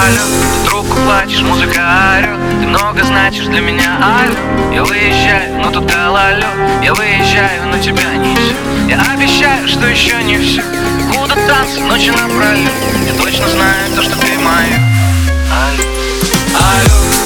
алло, ты трубку плачешь, музыка орёт. Ты много значишь для меня, алло. Я выезжаю, но тут гололёд. Я выезжаю, но тебя несет. Я обещаю, что еще не все. Куда танцы, ночи напролёт. Я точно знаю то, что ты моя. Алло, алло.